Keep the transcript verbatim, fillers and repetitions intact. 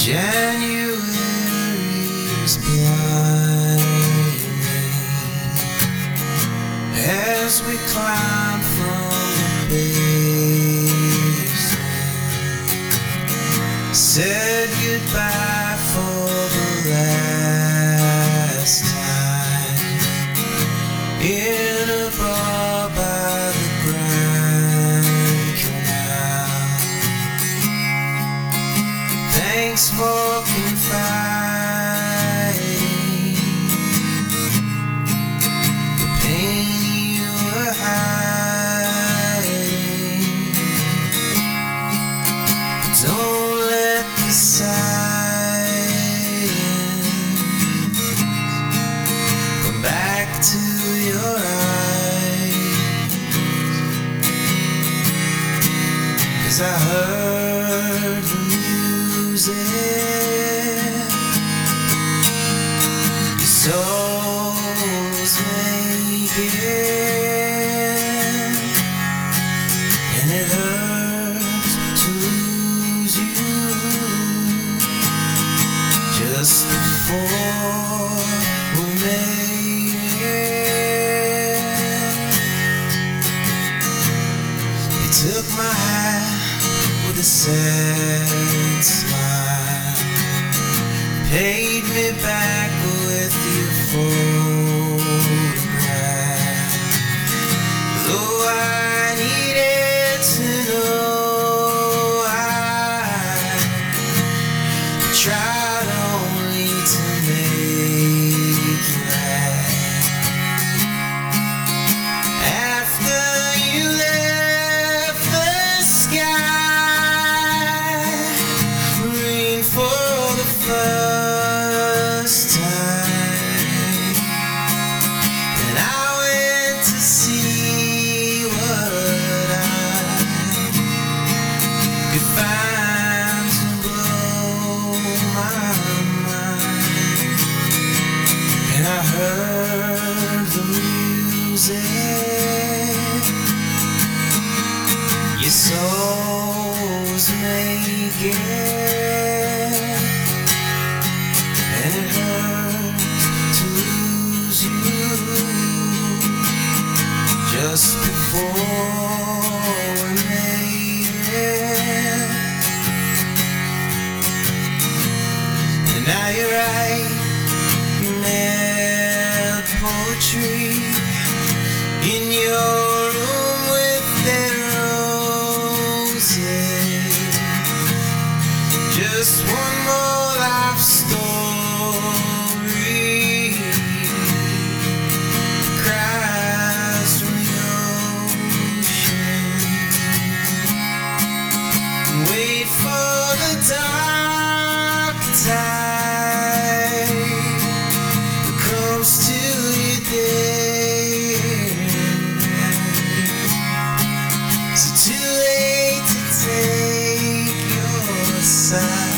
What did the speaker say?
January's blinding as we climb from the basement. Said goodbye for the last time in a bar by the Grand Canal. Thanks for confiding the pain you were hiding. Don't let the silence come back to your eyes, 'cause I heard the your soul's making, and it hurts to lose you just before we're making. You took my hat with a sad smile, paid me back with your photograph. Though I needed to know, I tried only to make you laugh. After you left, the sky rained for the first time, and I went to see what I could find to blow my mind. And I heard the music your soul was making, and it hurts to lose you just before we made it. And now you're right, you nailed poetry in your room with their roses. Just one more life story cries from the ocean. Wait for the dark tide that comes to you day and night. It's too late to take your side.